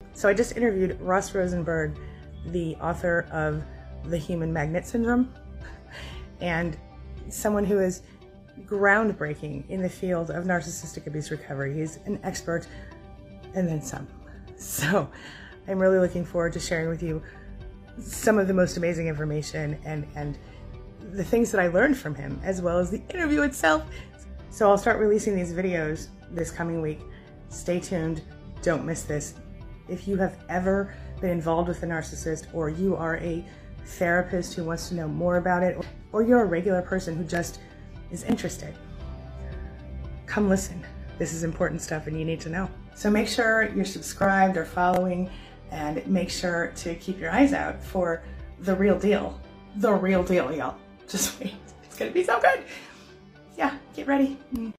So I just interviewed Ross Rosenberg, the author of The Human Magnet Syndrome, and someone who is groundbreaking in the field of narcissistic abuse recovery. He's an expert and then some. So I'm really looking forward to sharing with you some of the most amazing information and the things that I learned from him, as well as the interview itself. So I'll start releasing these videos this coming week. Stay tuned, don't miss this. If you have ever been involved with a narcissist, or you are a therapist who wants to know more about it, or you're a regular person who just is interested, come listen. This is important stuff and you need to know. So make sure you're subscribed or following, and make sure to keep your eyes out for the real deal. The real deal, y'all. Just wait. It's gonna be so good. Yeah, get ready.